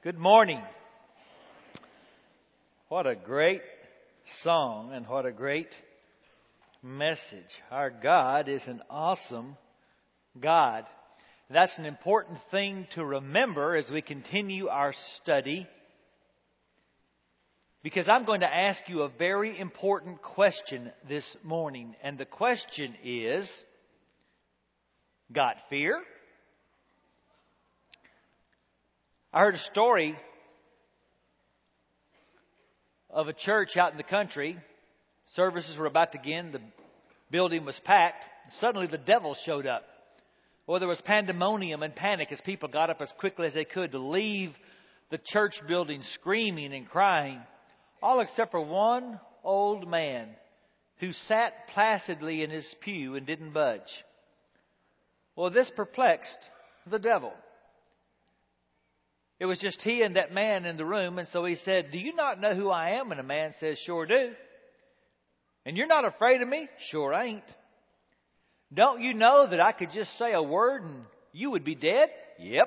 Good morning. What a great song and what a great message. Our God is an awesome God. That's an important thing to remember as we continue our study, because I'm going to ask you a very important question this morning. And the question is, got fear? I heard a story of a church out in the country. Services were about to begin. The building was packed. Suddenly the devil showed up. Well, there was pandemonium and panic as people got up as quickly as they could to leave the church building screaming and crying, all except for one old man who sat placidly in his pew and didn't budge. Well, this perplexed the devil. It was just he and that man in the room, and so he said, "Do you not know who I am?" And the man says, "Sure do." "And you're not afraid of me?" "Sure ain't." "Don't you know that I could just say a word and you would be dead?" "Yep."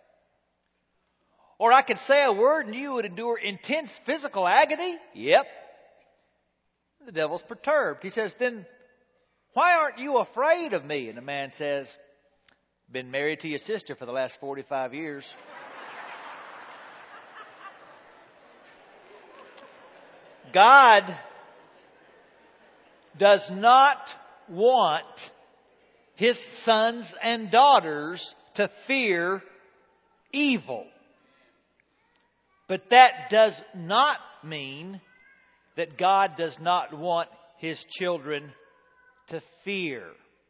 "Or I could say a word and you would endure intense physical agony?" "Yep." The devil's perturbed. He says, "Then why aren't you afraid of me?" And the man says, "Been married to your sister for the last 45 years. God does not want His sons and daughters to fear evil. But that does not mean that God does not want His children to fear.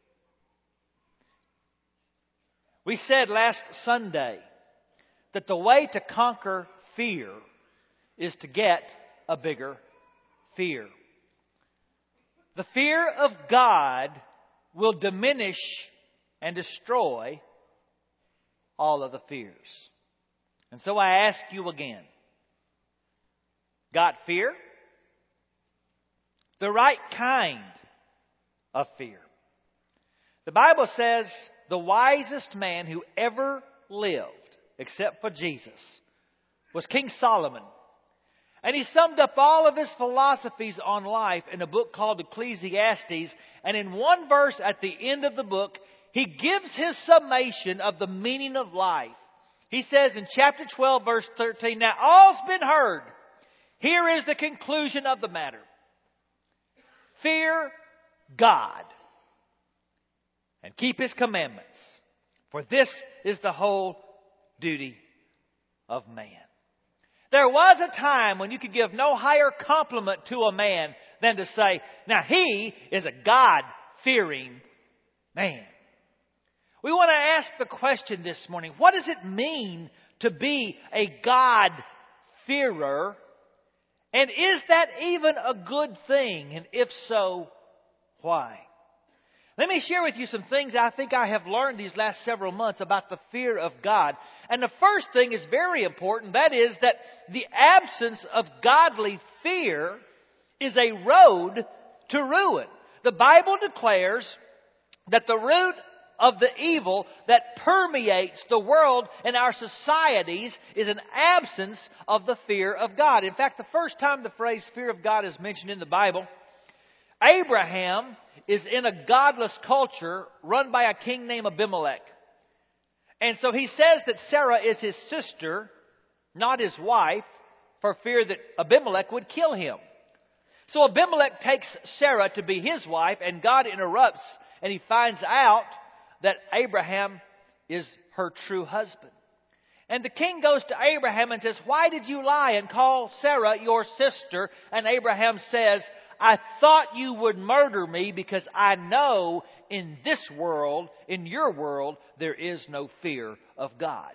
We said last Sunday that the way to conquer fear is to get a bigger fear. The fear of God will diminish and destroy all of the fears. And so I ask you again, got fear? The right kind of fear. The Bible says the wisest man who ever lived, except for Jesus, was King Solomon. And he summed up all of his philosophies on life in a book called Ecclesiastes. And in one verse at the end of the book, he gives his summation of the meaning of life. He says in chapter 12, verse 13, "Now all's been heard. Here is the conclusion of the matter. Fear God and keep His commandments, for this is the whole duty of man." There was a time when you could give no higher compliment to a man than to say, "Now he is a God-fearing man." We want to ask the question this morning, what does it mean to be a God-fearer? And is that even a good thing? And if so, why? Let me share with you some things I think I have learned these last several months about the fear of God. And the first thing is very important. That is that the absence of godly fear is a road to ruin. The Bible declares that the root of the evil that permeates the world and our societies is an absence of the fear of God. In fact, the first time the phrase fear of God is mentioned in the Bible, Abraham is in a godless culture run by a king named Abimelech. And so he says that Sarah is his sister, not his wife, for fear that Abimelech would kill him. So Abimelech takes Sarah to be his wife, and God interrupts, and he finds out that Abraham is her true husband. And the king goes to Abraham and says, "Why did you lie and call Sarah your sister?" And Abraham says, "I thought you would murder me because I know in this world, in your world, there is no fear of God."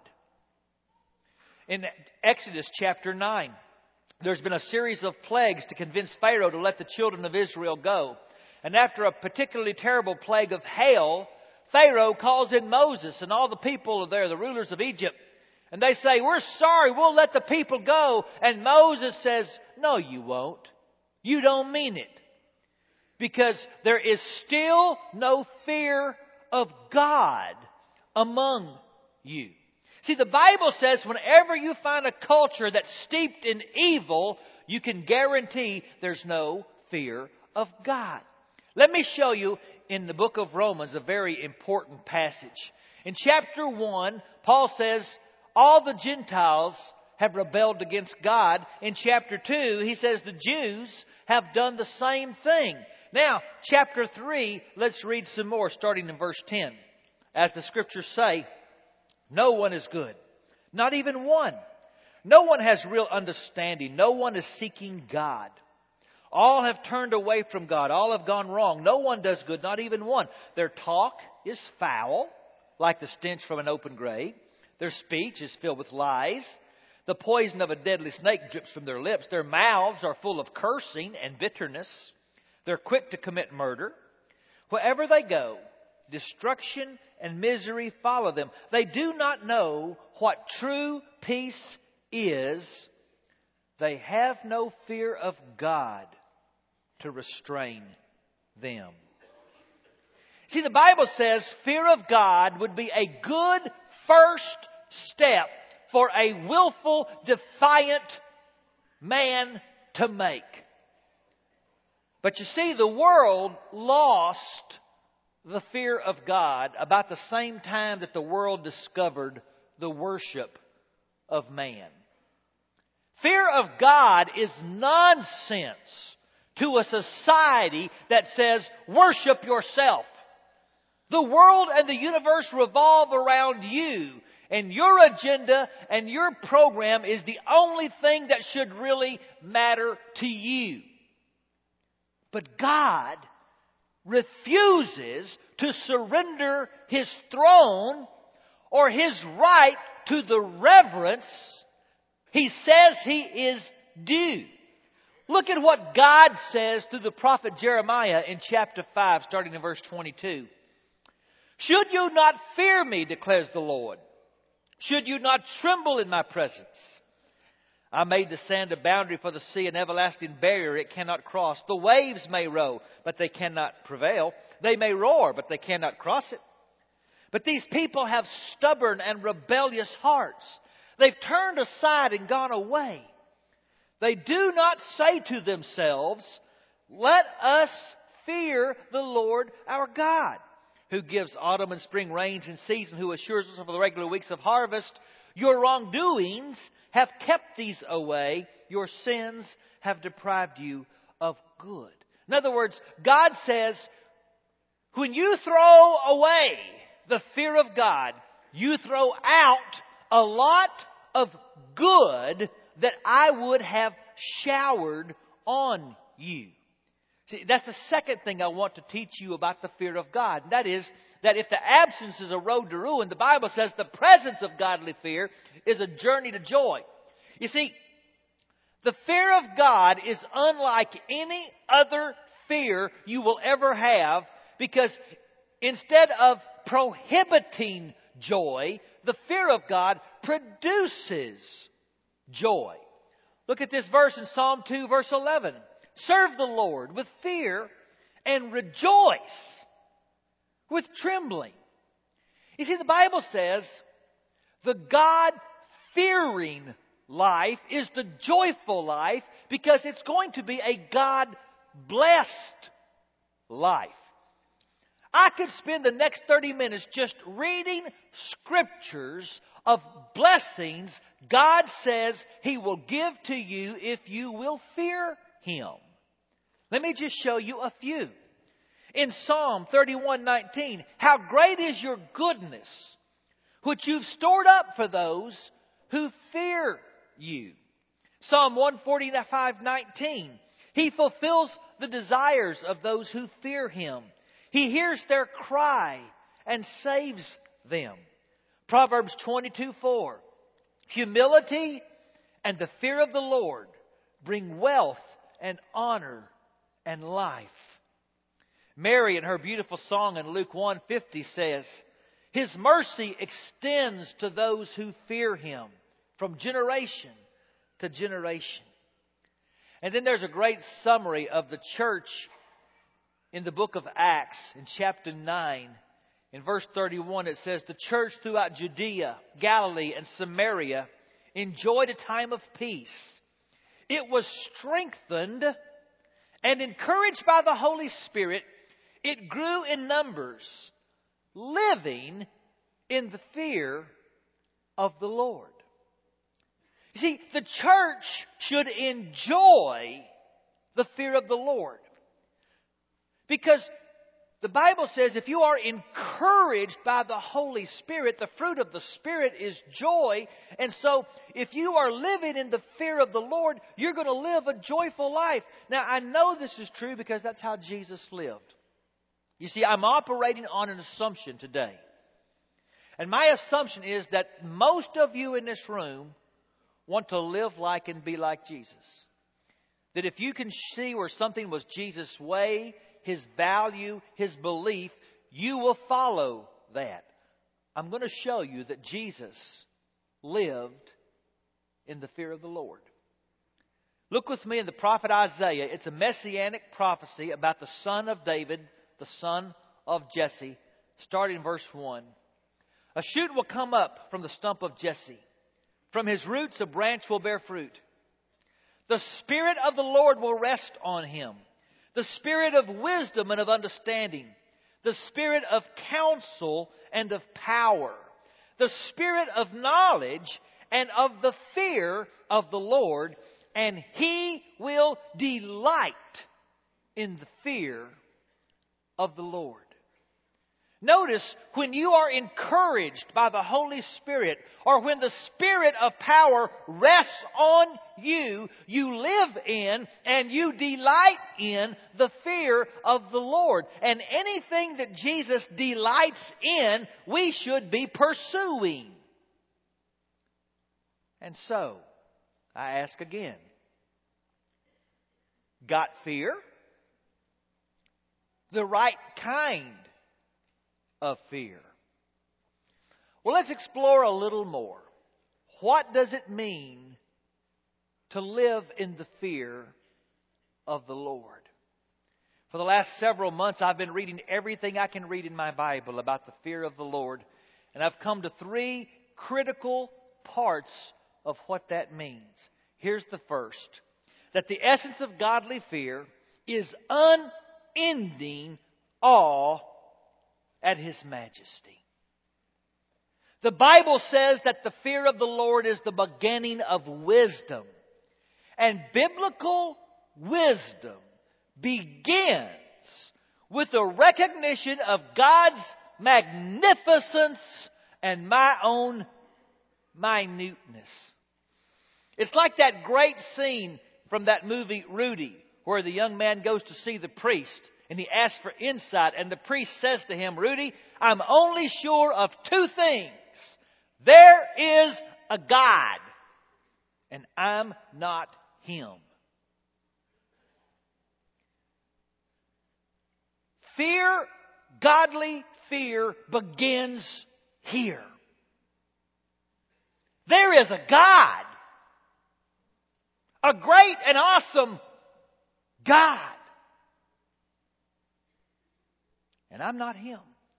In Exodus chapter 9, there's been a series of plagues to convince Pharaoh to let the children of Israel go. And after a particularly terrible plague of hail, Pharaoh calls in Moses and all the people there, the rulers of Egypt. And they say, "We're sorry, we'll let the people go." And Moses says, "No, you won't. You don't mean it. Because there is still no fear of God among you." See, the Bible says whenever you find a culture that's steeped in evil, you can guarantee there's no fear of God. Let me show you in the book of Romans a very important passage. In chapter 1, Paul says all the Gentiles have rebelled against God. In chapter 2, he says the Jews have done the same thing. Now, chapter 3, let's read some more, starting in verse 10. As the Scriptures say, no one is good, not even one. No one has real understanding. No one is seeking God. All have turned away from God. All have gone wrong. No one does good, not even one. Their talk is foul, like the stench from an open grave. Their speech is filled with lies. The poison of a deadly snake drips from their lips. Their mouths are full of cursing and bitterness. They're quick to commit murder. Wherever they go, destruction and misery follow them. They do not know what true peace is. They have no fear of God to restrain them. See, the Bible says fear of God would be a good first step for a willful, defiant man to make. But you see, the world lost the fear of God about the same time that the world discovered the worship of man. Fear of God is nonsense to a society that says, worship yourself. The world and the universe revolve around you, and your agenda and your program is the only thing that should really matter to you. But God refuses to surrender His throne or His right to the reverence He says He is due. Look at what God says through the prophet Jeremiah in chapter 5, starting in verse 22. Should you not fear me, declares the Lord? Should you not tremble in my presence? I made the sand a boundary for the sea, an everlasting barrier it cannot cross. The waves may row, but they cannot prevail. They may roar, but they cannot cross it. But these people have stubborn and rebellious hearts. They've turned aside and gone away. They do not say to themselves, let us fear the Lord our God, who gives autumn and spring rains in season, who assures us of the regular weeks of harvest. Your wrongdoings have kept these away. Your sins have deprived you of good. In other words, God says, when you throw away the fear of God, you throw out a lot of good that I would have showered on you. See, that's the second thing I want to teach you about the fear of God. And that is that if the absence is a road to ruin, the Bible says the presence of godly fear is a journey to joy. You see, the fear of God is unlike any other fear you will ever have, because instead of prohibiting joy, the fear of God produces joy. Look at this verse in Psalm 2, verse 11. Serve the Lord with fear and rejoice with trembling. You see, the Bible says the God-fearing life is the joyful life because it's going to be a God-blessed life. I could spend the next 30 minutes just reading scriptures of blessings God says He will give to you if you will fear Him. Let me just show you a few. In Psalm 31:19, how great is your goodness, which you've stored up for those who fear you. Psalm 145:19, He fulfills the desires of those who fear Him. He hears their cry and saves them. Proverbs 22:4, humility and the fear of the Lord bring wealth and honor and life. Mary, in her beautiful song in Luke 1:50, says, His mercy extends to those who fear Him from generation to generation. And then there's a great summary of the church in the book of Acts in chapter 9 In verse 31 it says, the church throughout Judea, Galilee, and Samaria enjoyed a time of peace. It was strengthened and encouraged by the Holy Spirit. It grew in numbers, living in the fear of the Lord. You see, the church should enjoy the fear of the Lord. Because the Bible says if you are encouraged by the Holy Spirit, the fruit of the Spirit is joy. And so if you are living in the fear of the Lord, you're going to live a joyful life. Now, I know this is true because that's how Jesus lived. You see, I'm operating on an assumption today. And my assumption is that most of you in this room want to live like and be like Jesus. That if you can see where something was Jesus' way, His value, His belief, you will follow that. I'm going to show you that Jesus lived in the fear of the Lord. Look with me in the prophet Isaiah. It's a messianic prophecy about the son of David, the son of Jesse. Starting in verse 1. A shoot will come up from the stump of Jesse. From his roots a branch will bear fruit. The Spirit of the Lord will rest on him. The Spirit of wisdom and of understanding. The Spirit of counsel and of power. The Spirit of knowledge and of the fear of the Lord. And He will delight in the fear of the Lord. Notice, when you are encouraged by the Holy Spirit, or when the Spirit of power rests on you, you live in and you delight in the fear of the Lord. And anything that Jesus delights in, we should be pursuing. And so, I ask again, got fear? The right kind of fear. Well, let's explore a little more. What does it mean to live in the fear of the Lord? For the last several months, I've been reading everything I can read in my Bible about the fear of the Lord. And I've come to 3 critical parts of what that means. Here's the first. That the essence of godly fear is unending awe at His majesty. The Bible says that the fear of the Lord is the beginning of wisdom. And biblical wisdom begins with a recognition of God's magnificence and my own minuteness. It's like that great scene from that movie Rudy, where the young man goes to see the priest and he asks for insight, and the priest says to him, Rudy, I'm only sure of 2 things. There is a God, and I'm not Him. Fear, godly fear, begins here. There is a God. A great and awesome God. And I'm not Him.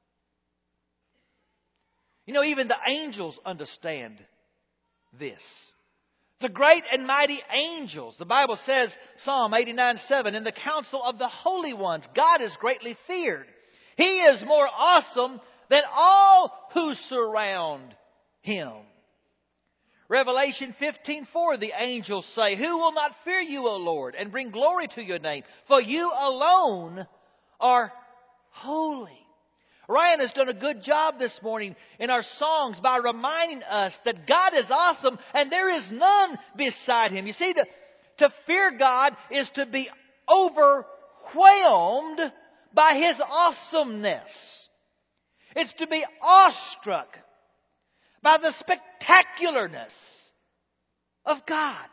You know, even the angels understand this. The great and mighty angels. The Bible says, Psalm 89:7, in the council of the holy ones, God is greatly feared. He is more awesome than all who surround Him. Revelation 15:4, the angels say, who will not fear you, O Lord, and bring glory to your name? For you alone are holy. Ryan has done a good job this morning in our songs by reminding us that God is awesome and there is none beside Him. You see, to fear God is to be overwhelmed by His awesomeness. It's to be awestruck by the spectacularness of God.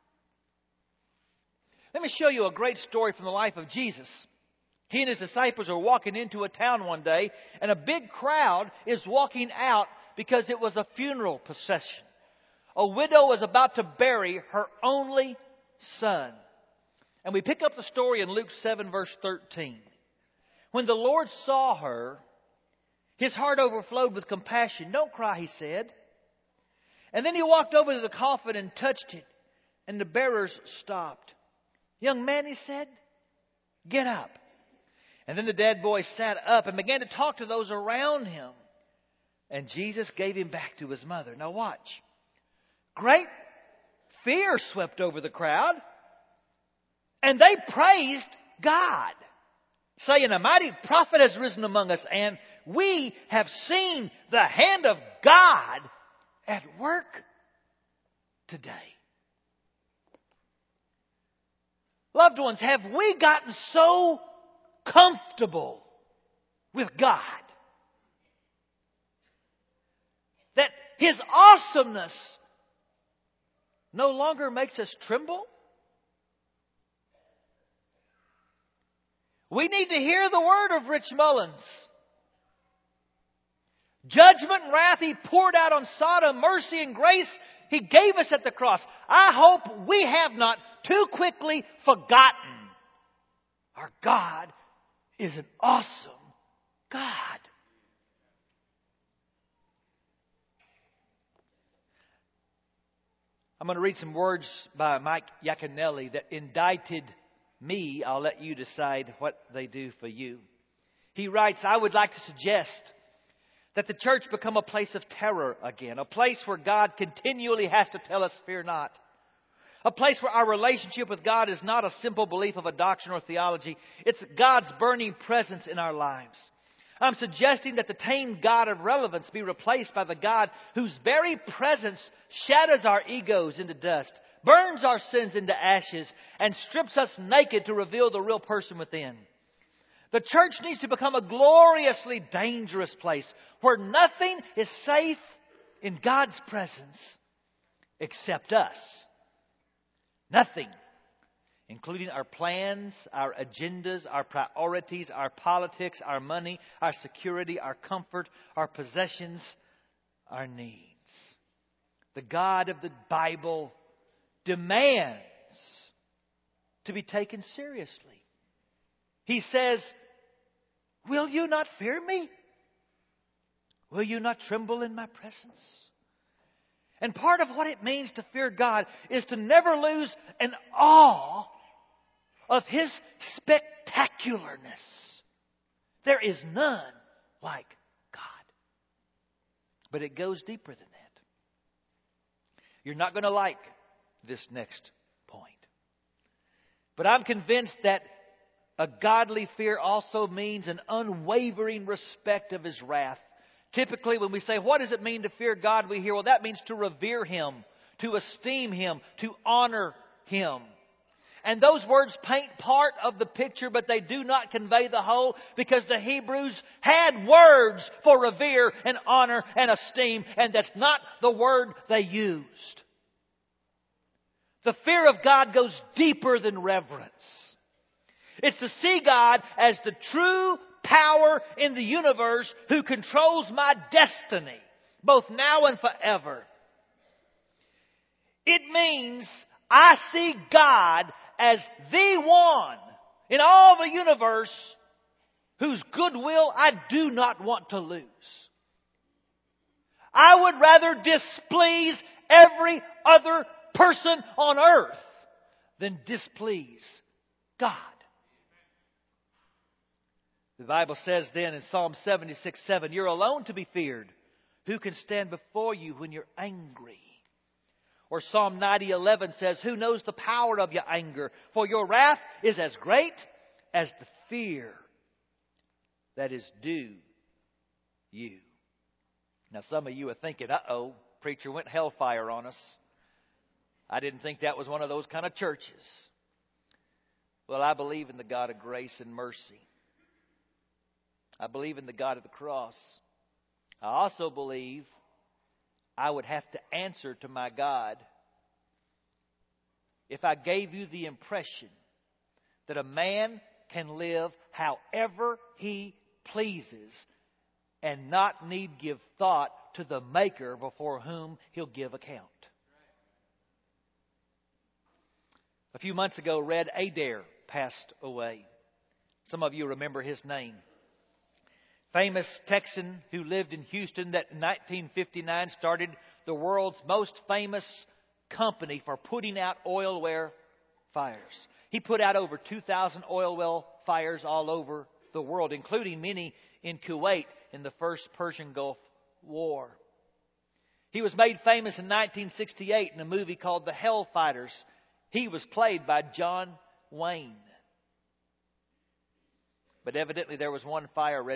Let me show you a great story from the life of Jesus. He and His disciples are walking into a town one day, and a big crowd is walking out because it was a funeral procession. A widow was about to bury her only son. And we pick up the story in Luke 7, verse 13. When the Lord saw her, His heart overflowed with compassion. "Don't cry," he said. And then he walked over to the coffin and touched it, and the bearers stopped. "Young man," he said, "get up." And then the dead boy sat up and began to talk to those around him. And Jesus gave him back to his mother. Now watch. Great fear swept over the crowd, and they praised God, saying, "A mighty prophet has risen among us, and we have seen the hand of God at work today." Loved ones, have we gotten so comfortable with God that His awesomeness no longer makes us tremble? We need to hear the word of Rich Mullins. Judgment and wrath He poured out on Sodom, mercy and grace He gave us at the cross. I hope we have not too quickly forgotten our God is an awesome God. I'm going to read some words by Mike Yaconelli that indicted me. I'll let you decide what they do for you. He writes, "I would like to suggest that the church become a place of terror again, a place where God continually has to tell us, 'Fear not.' A place where our relationship with God is not a simple belief of a doctrine or theology. It's God's burning presence in our lives. I'm suggesting that the tame God of relevance be replaced by the God whose very presence shatters our egos into dust, burns our sins into ashes, and strips us naked to reveal the real person within. The church needs to become a gloriously dangerous place where nothing is safe in God's presence except us. Nothing, including our plans, our agendas, our priorities, our politics, our money, our security, our comfort, our possessions, our needs. The God of the Bible demands to be taken seriously. He says, "Will you not fear me? Will you not tremble in my presence?" And part of what it means to fear God is to never lose an awe of His spectacularness. There is none like God. But it goes deeper than that. You're not going to like this next point. But I'm convinced that a godly fear also means an unwavering respect of His wrath. Typically, when we say, what does it mean to fear God? We hear, well, that means to revere Him, to esteem Him, to honor Him. And those words paint part of the picture, but they do not convey the whole, because the Hebrews had words for revere and honor and esteem, and that's not the word they used. The fear of God goes deeper than reverence. It's to see God as the true power in the universe who controls my destiny, both now and forever. It means I see God as the one in all the universe whose goodwill I do not want to lose. I would rather displease every other person on earth than displease God. The Bible says then in Psalm 76:7, "You're alone to be feared. Who can stand before you when you're angry?" Or Psalm 90:11 says, "Who knows the power of your anger? For your wrath is as great as the fear that is due you." Now some of you are thinking, uh-oh, preacher went hellfire on us. I didn't think that was one of those kind of churches. Well, I believe in the God of grace and mercy. I believe in the God of the cross. I also believe I would have to answer to my God if I gave you the impression that a man can live however he pleases and not need give thought to the Maker before whom he'll give account. A few months ago, Red Adair passed away. Some of you remember his name. famous Texan who lived in Houston that in 1959 started the world's most famous company for putting out oil well fires. He put out over 2,000 oil well fires all over the world, including many in Kuwait in the first Persian Gulf War. He was made famous in 1968 in a movie called The Hellfighters. He was played by John Wayne. But evidently there was one fire Red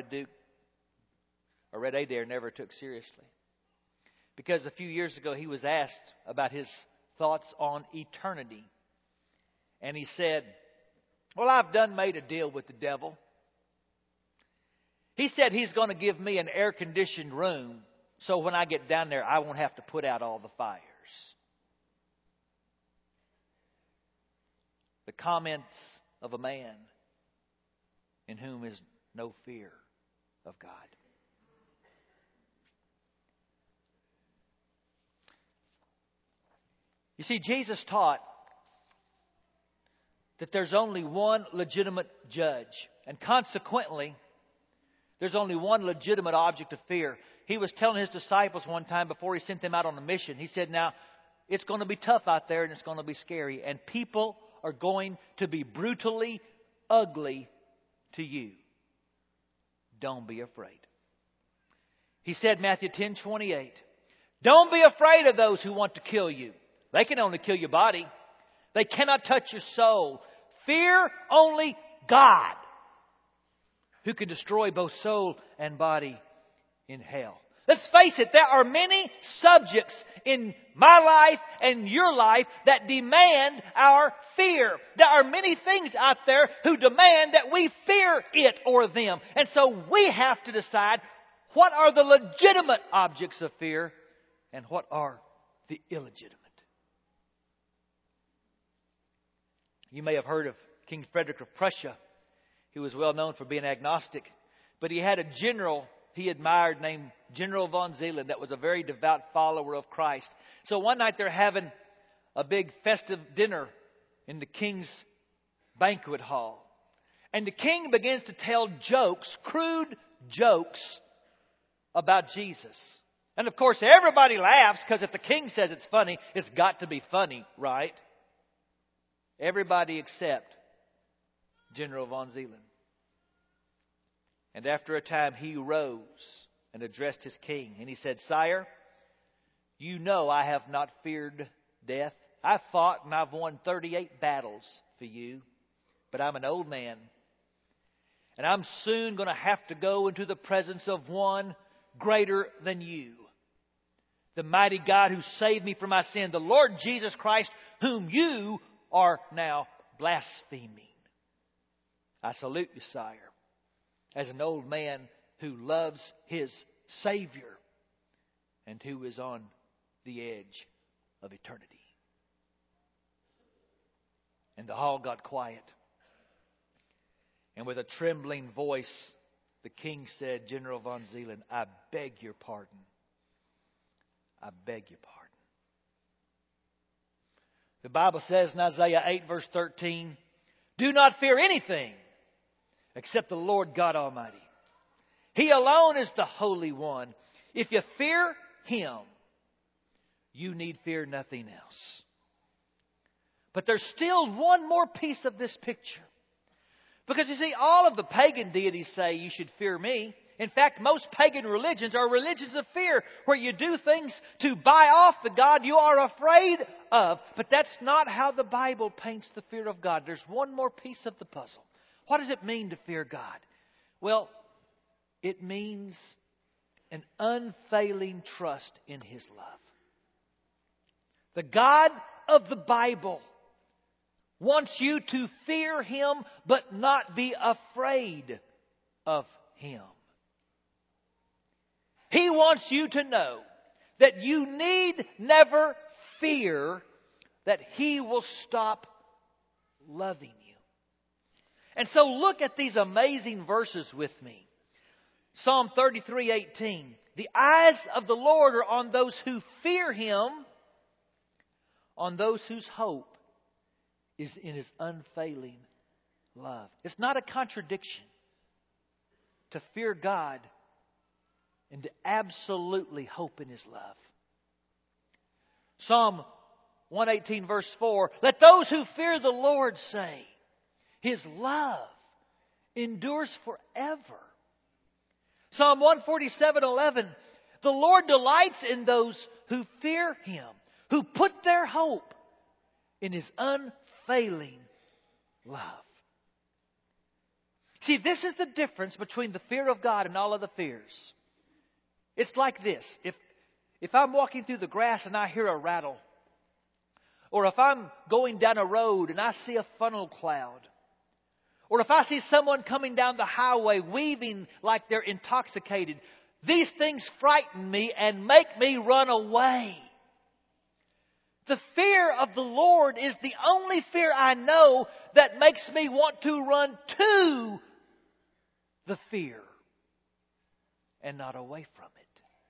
Adair never took seriously. Because a few years ago he was asked about his thoughts on eternity. And he said, well, I've done made a deal with the devil. He said he's going to give me an air-conditioned room so when I get down there I won't have to put out all the fires. The comments of a man in whom is no fear of God. You see, Jesus taught that there's only one legitimate judge. And consequently, there's only one legitimate object of fear. He was telling his disciples one time before he sent them out on a mission. He said, now, it's going to be tough out there and it's going to be scary. And people are going to be brutally ugly to you. Don't be afraid. He said, Matthew 10:28, don't be afraid of those who want to kill you. They can only kill your body. They cannot touch your soul. Fear only God, who can destroy both soul and body in hell. Let's face it, there are many subjects in my life and your life that demand our fear. There are many things out there who demand that we fear it or them. And so we have to decide what are the legitimate objects of fear and what are the illegitimate. You may have heard of King Frederick of Prussia. He was well known for being agnostic. But he had a general he admired named General von Zeeland that was a very devout follower of Christ. So one night they're having a big festive dinner in the king's banquet hall. And the king begins to tell jokes, crude jokes about Jesus. And of course everybody laughs because if the king says it's funny, it's got to be funny, right? Everybody except General von Zeeland. And after a time he rose and addressed his king. And he said, Sire, you know I have not feared death. I've fought and I've won 38 battles for you. But I'm an old man. And I'm soon going to have to go into the presence of one greater than you. The mighty God who saved me from my sin. The Lord Jesus Christ, whom you are now blaspheming. I salute you, sire, as an old man who loves his Savior and who is on the edge of eternity. And the hall got quiet. And with a trembling voice, the king said, General von Zeeland, I beg your pardon. I beg your pardon. The Bible says in Isaiah 8 verse 13, do not fear anything except the Lord God Almighty. He alone is the Holy One. If you fear Him, you need fear nothing else. But there's still one more piece of this picture. Because you see, all of the pagan deities say you should fear me. In fact, most pagan religions are religions of fear, where you do things to buy off the God you are afraid of. But that's not how the Bible paints the fear of God. There's one more piece of the puzzle. What does it mean to fear God? Well, it means an unfailing trust in His love. The God of the Bible wants you to fear Him, but not be afraid of Him. He wants you to know that you need never fear that He will stop loving you. And so look at these amazing verses with me. Psalm 33:18. The eyes of the Lord are on those who fear Him, on those whose hope is in His unfailing love. It's not a contradiction. to fear God and to absolutely hope in His love. Psalm 118 verse 4, let those who fear the Lord say, His love endures forever. Psalm 147:11, the Lord delights in those who fear Him, who put their hope in His unfailing love. See, this is the difference between the fear of God and all other fears. It's like this. If I'm walking through the grass and I hear a rattle, or if I'm going down a road and I see a funnel cloud, or if I see someone coming down the highway weaving like they're intoxicated, these things frighten me and make me run away. The fear of the Lord is the only fear I know that makes me want to run to the fear and not away from it.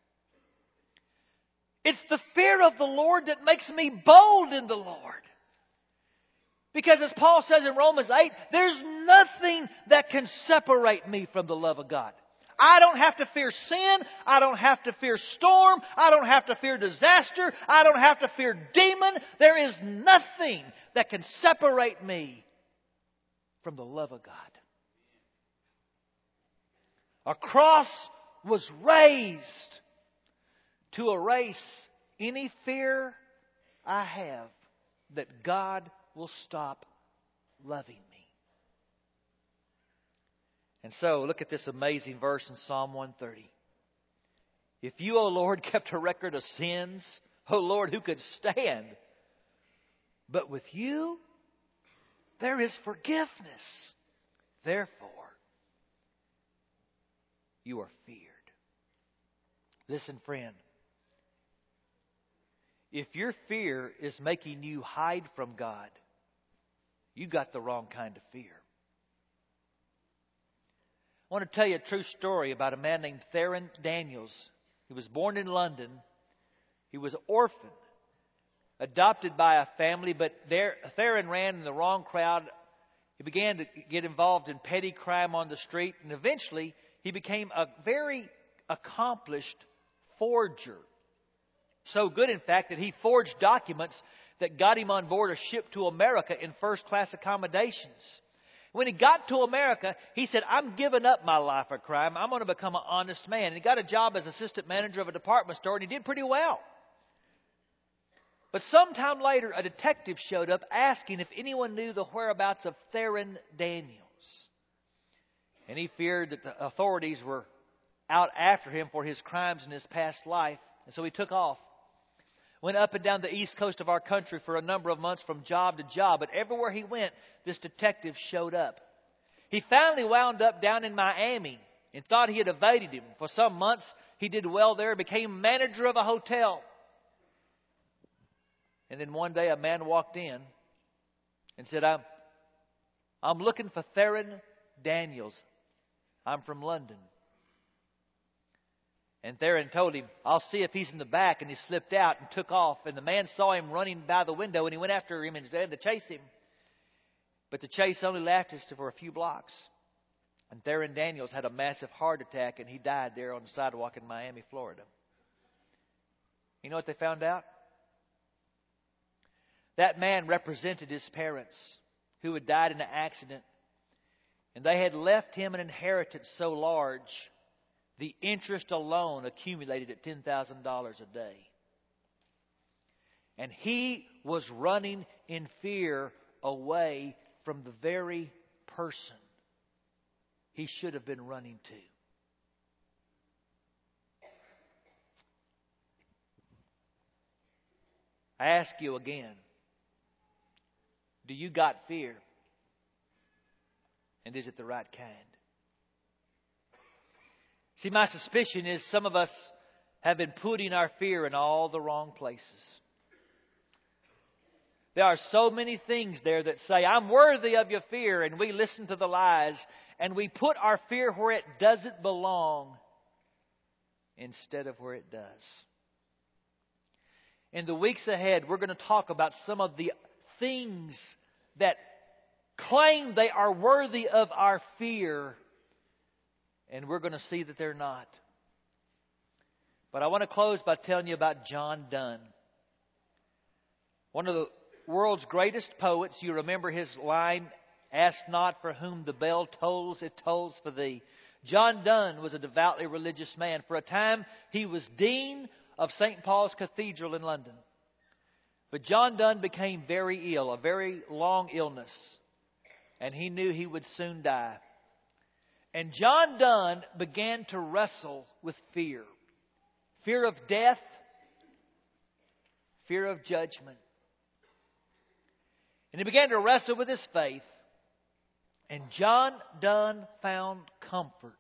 It's the fear of the Lord that makes me bold in the Lord. Because as Paul says in Romans 8, there's nothing that can separate me from the love of God. I don't have to fear sin. I don't have to fear storm. I don't have to fear disaster. I don't have to fear demon. There is nothing that can separate me from the love of God. A cross was raised to erase any fear I have that God will stop loving me. And so, look at this amazing verse in Psalm 130. If you, O Lord, kept a record of sins, O Lord, who could stand? But with you, there is forgiveness. Therefore, you are feared. Listen, friend. If your fear is making you hide from God, you got the wrong kind of fear. I want to tell you a true story about a man named Theron Daniels. He was born in London. He was orphaned, adopted by a family, but Theron ran in the wrong crowd. He began to get involved in petty crime on the street, and eventually he became a very accomplished forger. So good, in fact, that he forged documents that got him on board a ship to America in first-class accommodations. When he got to America, he said, I'm giving up my life of crime. I'm going to become an honest man. And he got a job as assistant manager of a department store, and he did pretty well. But sometime later, a detective showed up asking if anyone knew the whereabouts of Theron Daniels. And he feared that the authorities were out after him for his crimes in his past life. And so he took off. Went up and down the east coast of our country for a number of months from job to job. But everywhere he went, this detective showed up. He finally wound up down in Miami and thought he had evaded him. For some months, he did well there, became manager of a hotel. And then one day a man walked in and said, I'm looking for Theron Daniels. I'm from London. And Theron told him, I'll see if he's in the back. And he slipped out and took off. And the man saw him running by the window, and he went after him and had to chase him. But the chase only lasted for a few blocks. And Theron Daniels had a massive heart attack, and he died there on the sidewalk in Miami, Florida. You know what they found out? That man represented his parents who had died in an accident. And they had left him an inheritance so large, the interest alone accumulated at $10,000 a day. And he was running in fear away from the very person he should have been running to. I ask you again, do you got fear? And is it the right kind? See, my suspicion is some of us have been putting our fear in all the wrong places. There are so many things there that say, I'm worthy of your fear, and we listen to the lies, and we put our fear where it doesn't belong instead of where it does. In the weeks ahead, we're going to talk about some of the things that claim they are worthy of our fear, And we're going to see that they're not. But I want to close by telling you about John Donne. One of the world's greatest poets. You remember his line, "Ask not for whom the bell tolls, it tolls for thee." John Donne was a devoutly religious man. For a time, he was dean of St. Paul's Cathedral in London. But John Donne became very ill, a very long illness. And he knew he would soon die. And John Donne began to wrestle with fear. Fear of death, fear of judgment. And he began to wrestle with his faith. And John Donne found comfort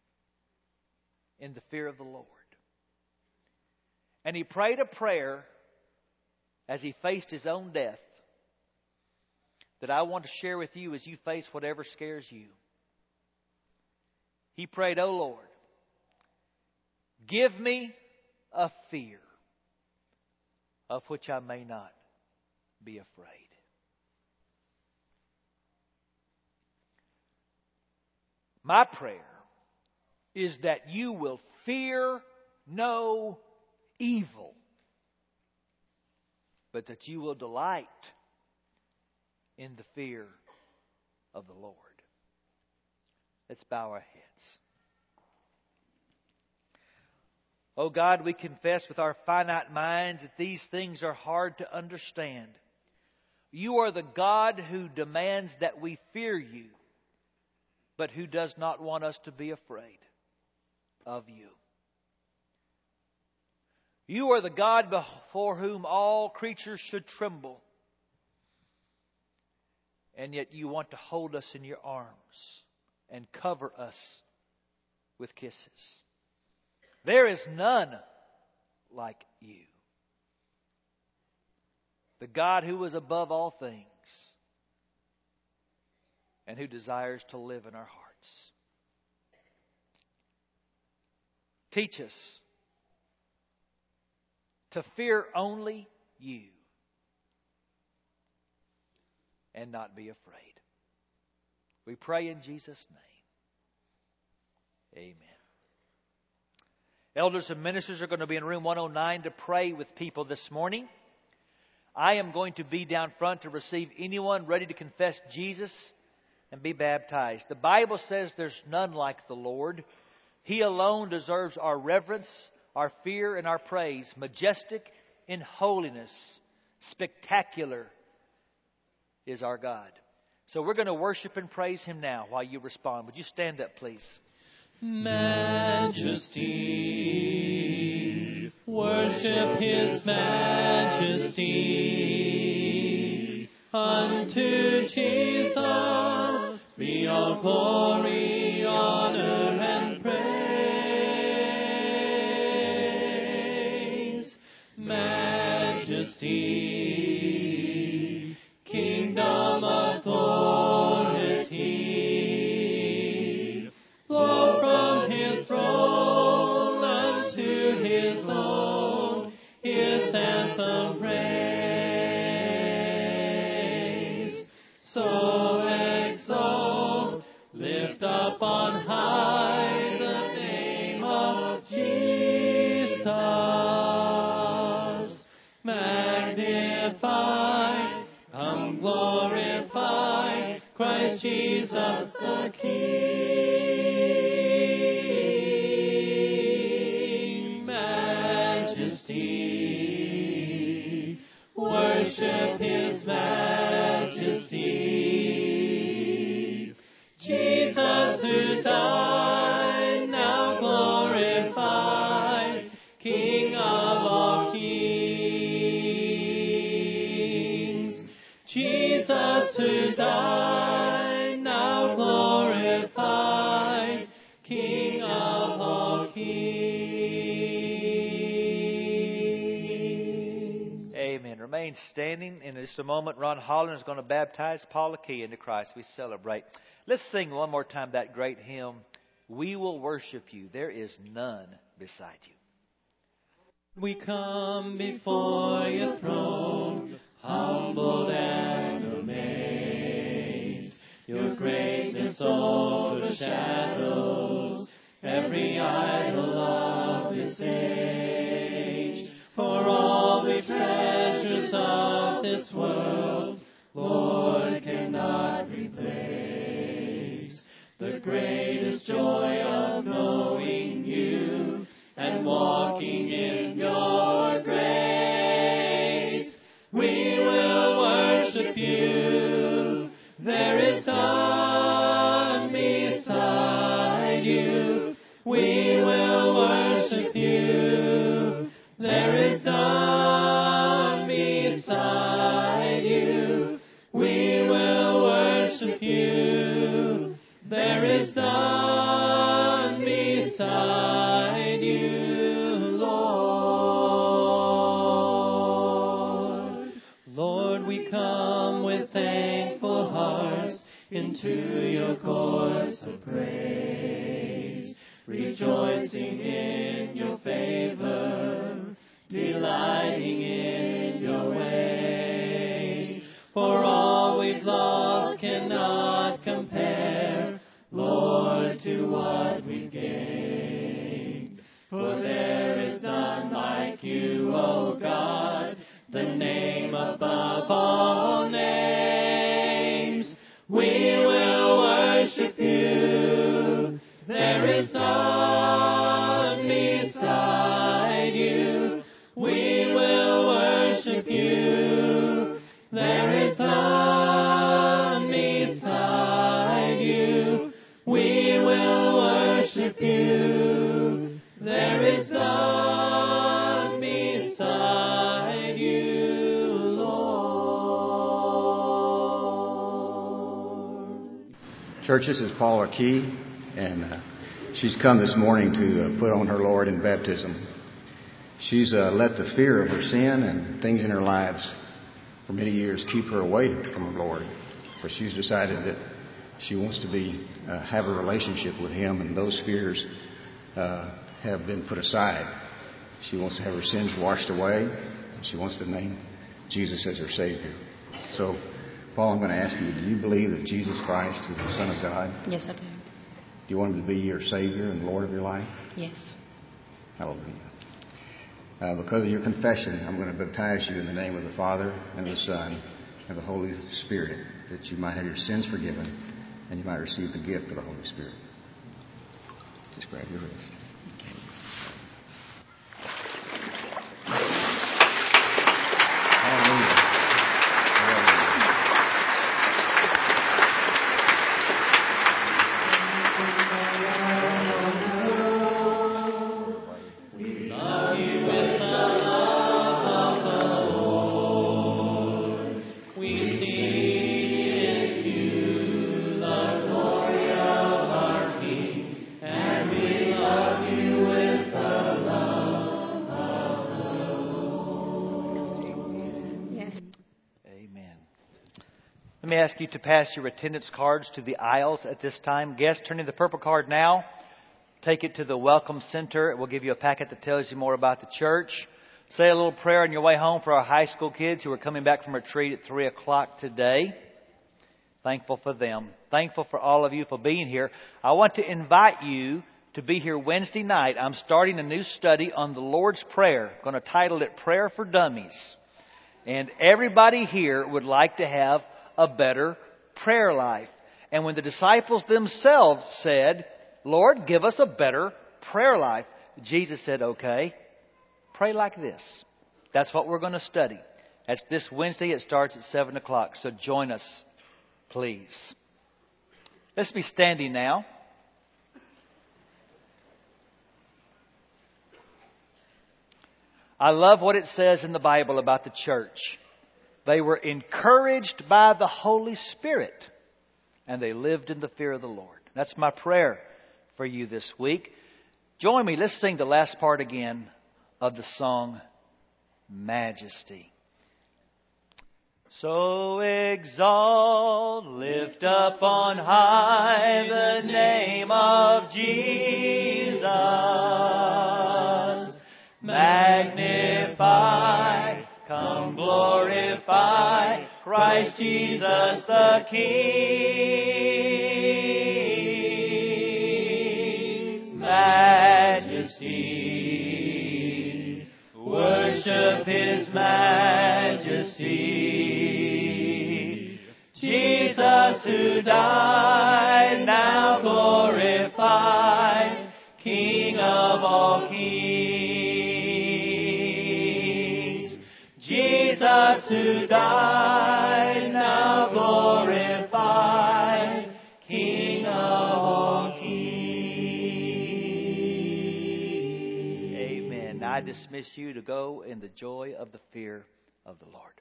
in the fear of the Lord. And he prayed a prayer as he faced his own death that I want to share with you as you face whatever scares you. He prayed, "O Lord, give me a fear of which I may not be afraid." My prayer is that you will fear no evil, but that you will delight in the fear of the Lord. Let's bow our heads. Oh God, we confess with our finite minds that these things are hard to understand. You are the God who demands that we fear you, but who does not want us to be afraid of you. You are the God before whom all creatures should tremble. And yet you want to hold us in your arms and cover us with kisses. There is none like you. The God who is above all things and who desires to live in our hearts. Teach us to fear only you and not be afraid. We pray in Jesus' name. Amen. Elders and ministers are going to be in room 109 to pray with people this morning. I am going to be down front to receive anyone ready to confess Jesus and be baptized. The Bible says there's none like the Lord. He alone deserves our reverence, our fear, and our praise. Majestic in holiness, spectacular is our God. So we're going to worship and praise Him now while you respond. Would you stand up, please? Majesty, worship His majesty. Unto Jesus be all glory, honor, and praise. Majesty, kingdom, authority, flow from His throne unto His own, His anthem praise. So exalt, lift up on high the name of Jesus. Magnify, come glorify Christ Jesus the King. Majesty, worship His majesty. Jesus who died, now glorified, King of all kings. Jesus who died, now glorified, King of all kings. Amen. Remain standing. In just a moment, Ron Holland is going to baptize Paula Key into Christ. We celebrate. Let's sing one more time that great hymn, "We Will Worship You. There is none beside you." We come before your throne, humbled and amazed. Your greatness overshadows idol of this age. For all the treasures of this world, Lord, cannot replace the greatest joy of knowing you and walking in your grace. We will worship you. There is none beside you. We will worship you. There is none beside you. We will worship you. There is none beside you, Lord. Lord, we come with thankful hearts into your courts of praise, rejoicing in your favor, delighting in your ways. For all we've lost cannot compare, Lord, to what we've gained. For there is none like you, O God, the name above all names. We will worship you. There is none beside you. We will worship you. There is none beside you. We will worship you. There is none beside you, Lord. Church, this is Paula Key, and she's come this morning to put on her Lord in baptism. She's let the fear of her sin and things in her lives for many years keep her away from her Lord. But she's decided that she wants to have a relationship with Him, and those fears have been put aside. She wants to have her sins washed away, and she wants to name Jesus as her Savior. So, Paul, I'm going to ask you, do you believe that Jesus Christ is the Son of God? Yes, I do. Do you want Him to be your Savior and the Lord of your life? Yes. Hallelujah. Because of your confession, I'm going to baptize you in the name of the Father and the Son and the Holy Spirit, that you might have your sins forgiven and you might receive the gift of the Holy Spirit. Just grab your wrist. Hallelujah. Let me ask you to pass your attendance cards to the aisles at this time. Guests, turn in the purple card now. Take it to the Welcome Center. It will give you a packet that tells you more about the church. Say a little prayer on your way home for our high school kids who are coming back from retreat at 3 o'clock today. Thankful for them. Thankful for all of you for being here. I want to invite you to be here Wednesday night. I'm starting a new study on the Lord's Prayer. I'm going to title it Prayer for Dummies. And everybody here would like to have a better prayer life. And when the disciples themselves said, Lord, give us a better prayer life, Jesus said, okay, pray like this. That's what we're going to study. That's this Wednesday. It starts at 7 o'clock. So join us, please. Let's be standing now. I love what it says in the Bible about the church. They were encouraged by the Holy Spirit, and they lived in the fear of the Lord. That's my prayer for you this week. Join me. Let's sing the last part again of the song, Majesty. So exalt, lift up on high the name of Jesus. Magnify, come glorify Christ Jesus the King. worship His majesty. Jesus who died, now glorified, King of all kings. Jesus who died, now glorified, King of all kings. Amen. Now I dismiss you to go in the joy of the fear of the Lord.